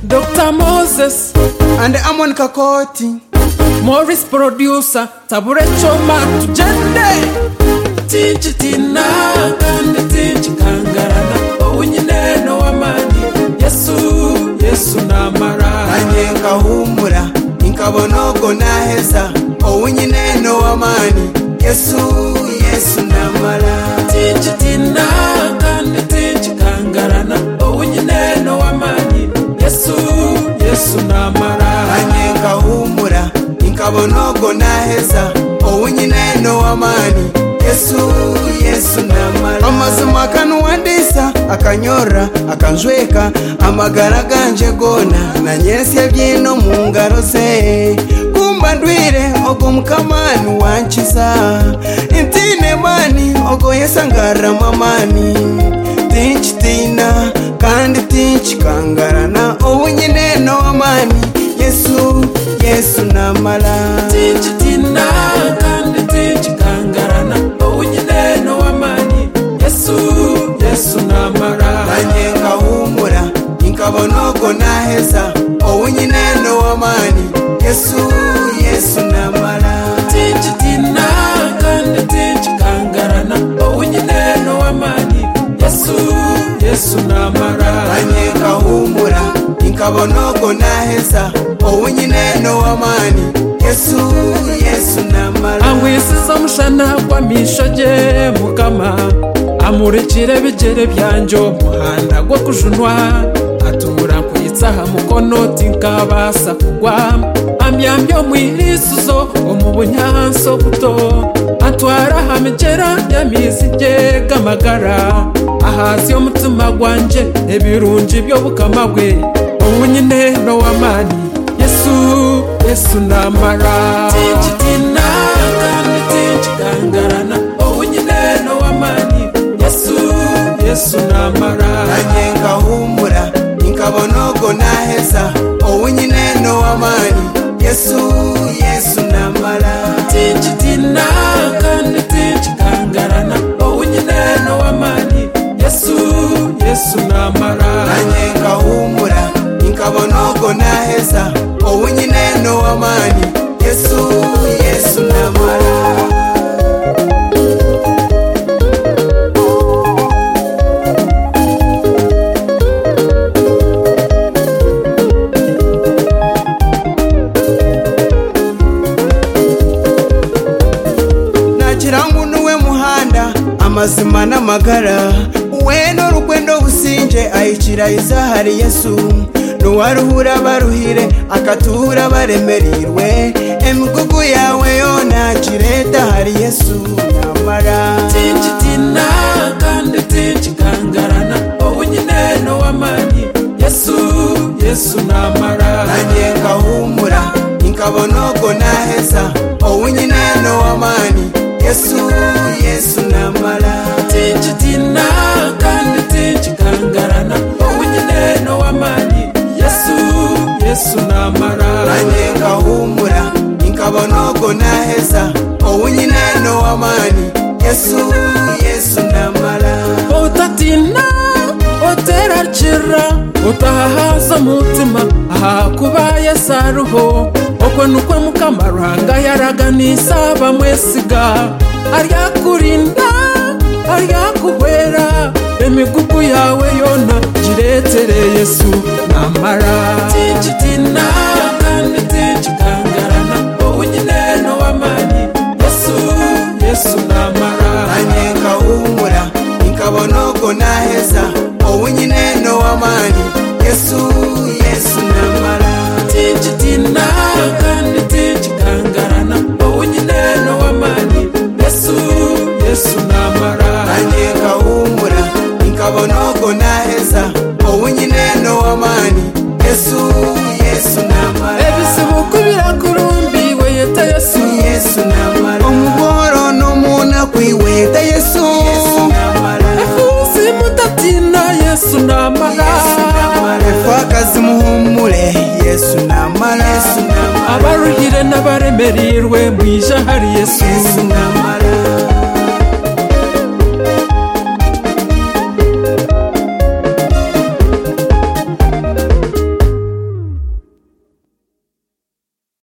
Dr. Moses and Amon Kakoti, Morris producer, Tabure Choma tujende. Tinchi tina kandi tinchi kangarana, unyine no amani. Yesu namara. Anyenga humura, inkabonogo naheza, unyine no amani. Yesu namara. Tinchi tina kandi tinchi kangarana, unyine no amani. Yesu namara. Anyenga humura, inkabonogo naheza, unyine no amani. Yesu namara. Amazima kanuandisa akanyora akanjweka amagara ganje gona na nyese byino mu ngaro ze kumba ndwire ogo mukamani wanchiza intine mani ogo yesangara mamani tinchi tina kandi tinchi kangarana ubunyine no amani. Yesu namara. Tinchi tina kandi tinchi kangarana, unyine no amani. Yesu namara. Anyenga humura inkabonogo naheza, unyine no amani. Yesu namara. Tinchi tina kandi tinchi kangarana, unyine no amani. Yesu namara. Anyenga humura inkabonogo naheza, unyine no amani. Yesu namara. Angwisiza mushana kwa mishoje mukama, amurikire bigere byanjo muhanda gwo kujunwa, atura kwitsaha mukono tinkabasa kugwa, amyambyo mwirisuzo omubunyanso buto, atwara hamigera yamizige gamagara, ahazi omutima gwanje ebirungi byo bukama bwe, ubunyine no amani. Yesu namara. Tinchi tina kandi tinchi kangarana, ubunyine no amani. Yesu namara. Anyenga humura inkabonogo naheza, ubunyine no amani. Yesu namara. Tinchi tina kandi tinchi kangarana, ubunyine no amani. Yesu namara. Anyenga humura inkabonogo naheza, ubunyine no amani. Yesu namara. Nakirangu nuwe muhanda amazima n'amagara, weno rukwendo businje ayikira izahari. Yesu nuwaruhura baruhire akatura baremerirwe, emigugu yawe yona kireta hari. Yesu namara. Tinchi tina kandi tinchi kangarana, ubunyine no amani. Yesu namara. Anyenga humura inkabonogo naheza, ubunyine no amani. Yesu namara. Tinchi tina kandi tinchi kangarana, ubunyine no amani. Yesu namara. Anyenga humura inkabonogo naheza, ubunyine no amani. Yesu namara. Otatina otera chira utahaza mutima ahakubaye saruho, okwe nukwe mukamaranga yaraganisa bamwesiga, aryakurinda aryakuhwera, emigugu yawe yona jiretere. Yesu namara. Tinchi tina kandi tinchi kangarana, ubunyine no amani. Yesu namara. Anyenga humura inkabonogo naheza, ubunyine no amani. Yesu namara. Tinchi tina kandi tinchi kangarana, ubunyine no amani. Yesu namara. Anyenga humura inkabonogo naheza, ubunyine no amani. Yesu namara. Ebisibuku birakurumbiwe yeta Yesu namara. Omugoro n'omuna kwiweta Yesu namara. Efusi mutatina Yesu namara. Efakazi muhumure Yesu namara. Abaruhire n'abaremerirwe mwijahari Yesu namara.